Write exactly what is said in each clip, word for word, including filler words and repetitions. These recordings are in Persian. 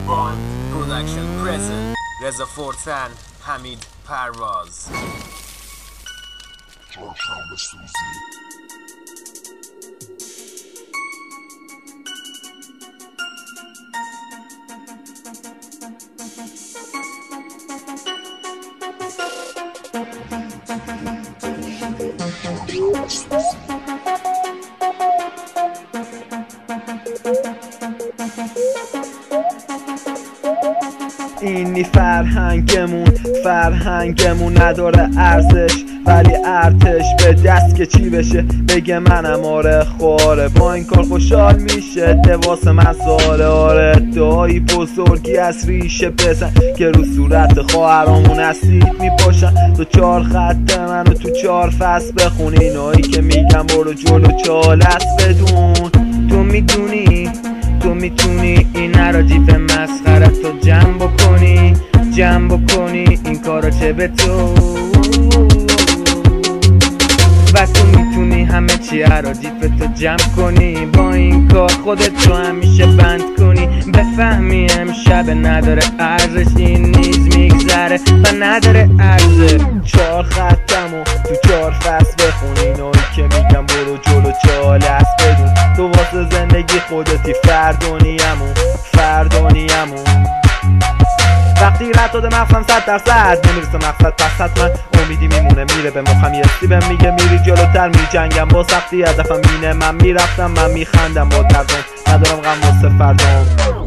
بان پرودکشن پرزنت رضا فورتن حمید پرواز چهارشنبه سوزی اینی فرهنگمون فرهنگمون نداره ارزش، ولی ارتش به دست که چی بشه بگه منم آره خواره. با این کار خوشحال میشه دواس مساله. آره دایی بزرگی از ریشه بزن که رو صورت خواهرامون اسید میپاشن. تو چهار خط منو تو چهار فصل بخون، اینایی که میگم برو جلو چالت بدون. تو میدونی تو میتونی این نراجیف مسخره تو جمع بکنی جمع بکنی این کارا چه به تو، و تو میتونی همه چی اراجیف تو جمع کنی. با این کار خودت رو همیشه بند کنی، بفهمی امشب نداره ارزش. این نیز میگذره و نداره ارزش. چهار خطمو تو چهار فصل بخون، اینایی که میگم برو جلو چالت بدون. تو واسه زندگی خودتی فردانیمون فردانیمون وقتی رد داده مغزم صد درصد نمیرسه مقصد، پس حتما امیدی میمونه میره به مخم. یه سیبه میگه میری جلوتر میجنگم با سختی، هدفم اینه من میرفتم من میخندم با دردم، ندارم غم واسه فردام.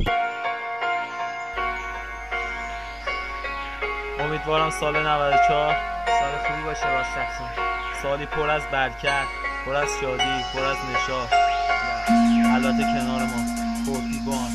امیدوارم سال نود و چهار سال خوبی باشه واسهتون، سالی پر از برکت، پر از شادی، پر از نشاط. البته کنار ما پرتیبان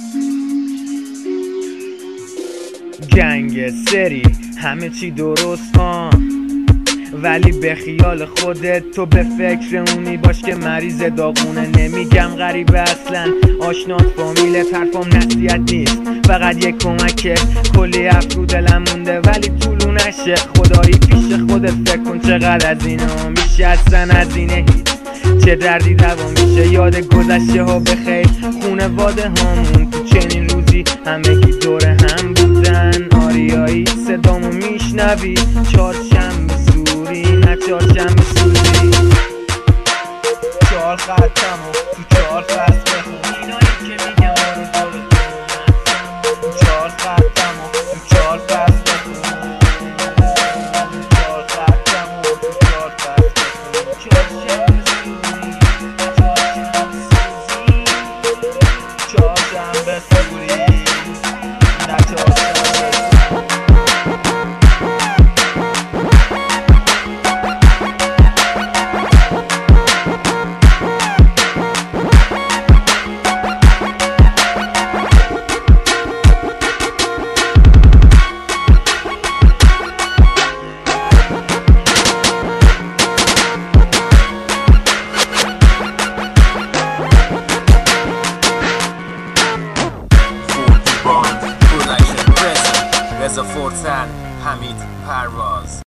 گنگ سری همه چی درست ها، ولی به خیال خودت تو به فکر اونی باش که مریض داغونه. نمیگم غریبه اصلا آشنات فامیلت، حرفم نصیحت نیست فقط یک کمکه. کلی افرو دلم مونده ولی طولو نشه. خدایی پیش خودت فکر کن چقدر از اینا میشه اصلا از اینه هیچ چه دردی دوا میشه. یاد گذشته ها بخیر خونواده هامون تو چنین روزی همگی دور هم بودن. آریایی صدامو میشنوی چهارشنبه سوری نه چهارشنبه سوزی. چهار خطمو تو چهار فصل بخون، اینایی که میگم برو جلو چهار خطمو تو چهار فصل بخون. چهار خطمو تو چهار فصل بخون. چهارشنبه چهارشنبه سوری نه چهارشنبه رضا فورتن حمید پرواز.